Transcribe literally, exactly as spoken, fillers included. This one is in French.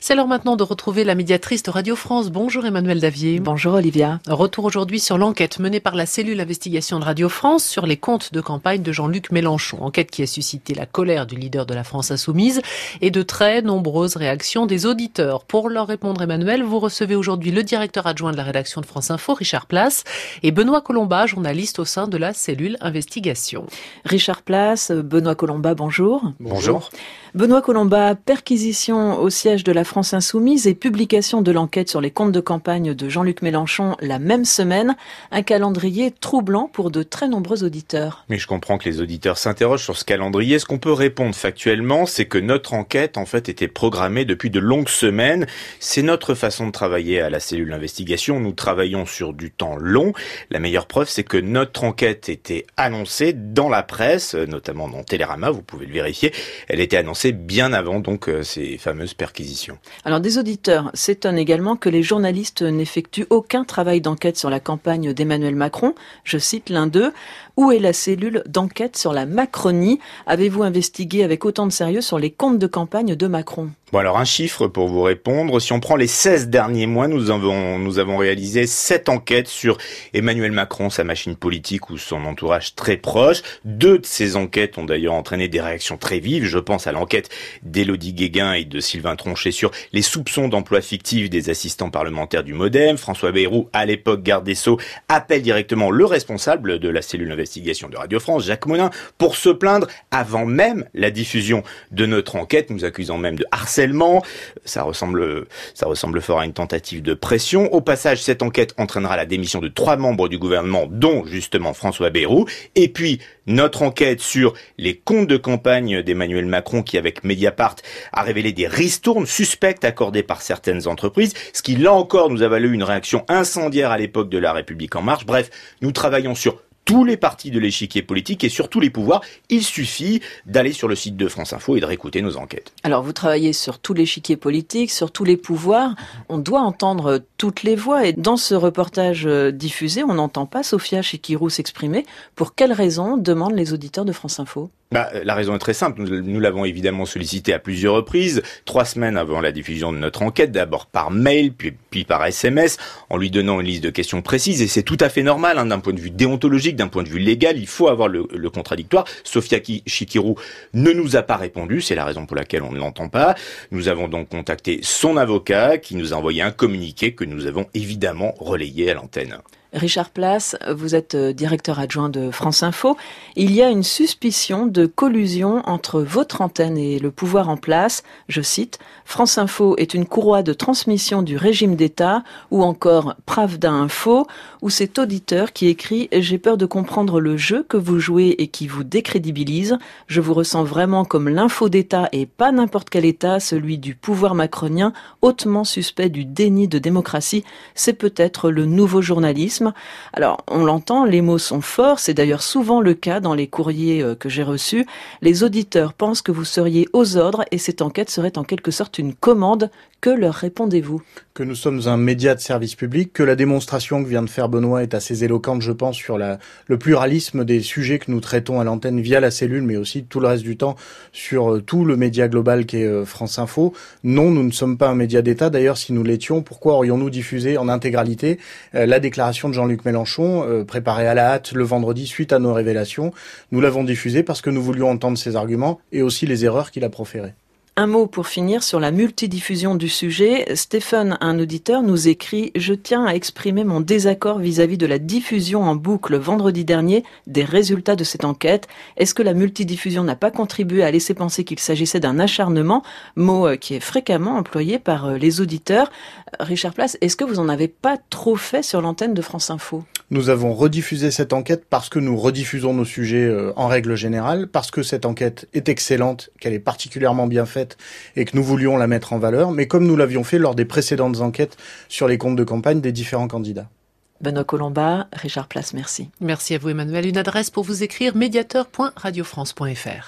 C'est l'heure maintenant de retrouver la médiatrice de Radio France. Bonjour Emmanuelle Davier. Bonjour Olivia. Retour aujourd'hui sur l'enquête menée par la cellule investigation de Radio France sur les comptes de campagne de Jean-Luc Mélenchon. Enquête qui a suscité la colère du leader de la France Insoumise et de très nombreuses réactions des auditeurs. Pour leur répondre, Emmanuelle, vous recevez aujourd'hui le directeur adjoint de la rédaction de France Info, Richard Place, et Benoît Colomba, journaliste au sein de la cellule investigation. Richard Place, Benoît Colomba, bonjour. Bonjour. Benoît Colomba, perquisition au siège de la France Insoumise et publication de l'enquête sur les comptes de campagne de Jean-Luc Mélenchon la même semaine. Un calendrier troublant pour de très nombreux auditeurs. Mais je comprends que les auditeurs s'interrogent sur ce calendrier. Ce qu'on peut répondre factuellement, c'est que notre enquête, en fait, était programmée depuis de longues semaines. C'est notre façon de travailler à la cellule d'investigation. Nous travaillons sur du temps long. La meilleure preuve, c'est que notre enquête était annoncée dans la presse, notamment dans Télérama, vous pouvez le vérifier. Elle était annoncée bien avant donc euh, ces fameuses perquisitions. Alors des auditeurs s'étonnent également que les journalistes n'effectuent aucun travail d'enquête sur la campagne d'Emmanuel Macron. Je cite l'un d'eux. Où est la cellule d'enquête sur la Macronie? Avez-vous investigué avec autant de sérieux sur les comptes de campagne de Macron? Bon alors un chiffre pour vous répondre. Si on prend les seize derniers mois, nous avons, nous avons réalisé sept enquêtes sur Emmanuel Macron, sa machine politique ou son entourage très proche. Deux de ces enquêtes ont d'ailleurs entraîné des réactions très vives. Je pense à l'enquête d'Élodie Guéguin et de Sylvain Tronchet sur les soupçons d'emploi fictif des assistants parlementaires du MoDem. François Bayrou, à l'époque garde des Sceaux, appelle directement le responsable de la cellule d'investigation de Radio France, Jacques Monin, pour se plaindre avant même la diffusion de notre enquête, nous accusant même de harcèlement. Ça ressemble, ça ressemble fort à une tentative de pression. Au passage, cette enquête entraînera la démission de trois membres du gouvernement, dont justement François Bayrou. Et puis, notre enquête sur les comptes de campagne d'Emmanuel Macron, qui avec Mediapart a révélé des ristournes suspectes accordées par certaines entreprises, ce qui là encore nous a valu une réaction incendiaire à l'époque de La République En Marche. Bref, nous travaillons sur tous les partis de l'échiquier politique et sur tous les pouvoirs. Il suffit d'aller sur le site de France Info et de réécouter nos enquêtes. Alors vous travaillez sur tout l'échiquier politique, sur tous les pouvoirs. On doit entendre toutes les voix et dans ce reportage diffusé, on n'entend pas Sophia Chikirou s'exprimer. Pour quelles raisons demandent les auditeurs de France Info? Bah, la raison est très simple. Nous, nous l'avons évidemment sollicité à plusieurs reprises, trois semaines avant la diffusion de notre enquête, d'abord par mail, puis, puis par S M S, en lui donnant une liste de questions précises. Et c'est tout à fait normal, hein, d'un point de vue déontologique, d'un point de vue légal, il faut avoir le, le contradictoire. Sophia Chikirou ne nous a pas répondu, c'est la raison pour laquelle on ne l'entend pas. Nous avons donc contacté son avocat, qui nous a envoyé un communiqué que nous avons évidemment relayé à l'antenne. Richard Place, vous êtes directeur adjoint de France Info. Il y a une suspicion de collusion entre votre antenne et le pouvoir en place. Je cite, « France Info est une courroie de transmission du régime d'État » ou encore « Pravda Info » où cet auditeur qui écrit « J'ai peur de comprendre le jeu que vous jouez et qui vous décrédibilise. Je vous ressens vraiment comme l'info d'État et pas n'importe quel État, celui du pouvoir macronien, hautement suspect du déni de démocratie. C'est peut-être le nouveau journalisme. » Alors, on l'entend, les mots sont forts, c'est d'ailleurs souvent le cas dans les courriers que j'ai reçus. Les auditeurs pensent que vous seriez aux ordres et cette enquête serait en quelque sorte une commande. Que leur répondez-vous? Que nous sommes un média de service public, que la démonstration que vient de faire Benoît est assez éloquente, je pense, sur la, le pluralisme des sujets que nous traitons à l'antenne via la cellule, mais aussi tout le reste du temps sur tout le média global qu'est France Info. Non, nous ne sommes pas un média d'État. D'ailleurs, si nous l'étions, pourquoi aurions-nous diffusé en intégralité euh, la déclaration de Jean-Luc Mélenchon, euh, préparée à la hâte le vendredi suite à nos révélations? Nous l'avons diffusée parce que nous voulions entendre ses arguments et aussi les erreurs qu'il a proférées. Un mot pour finir sur la multidiffusion du sujet. Stéphane, un auditeur, nous écrit « Je tiens à exprimer mon désaccord vis-à-vis de la diffusion en boucle vendredi dernier des résultats de cette enquête. Est-ce que la multidiffusion n'a pas contribué à laisser penser qu'il s'agissait d'un acharnement ?» Mot qui est fréquemment employé par les auditeurs. Richard Place, est-ce que vous n'en avez pas trop fait sur l'antenne de France Info? Nous avons rediffusé cette enquête parce que nous rediffusons nos sujets euh, en règle générale, parce que cette enquête est excellente, qu'elle est particulièrement bien faite et que nous voulions la mettre en valeur, mais comme nous l'avions fait lors des précédentes enquêtes sur les comptes de campagne des différents candidats. Benoît Colomba, Richard Place, merci. Merci à vous Emmanuelle. Une adresse pour vous écrire médiateur point radio france point f r.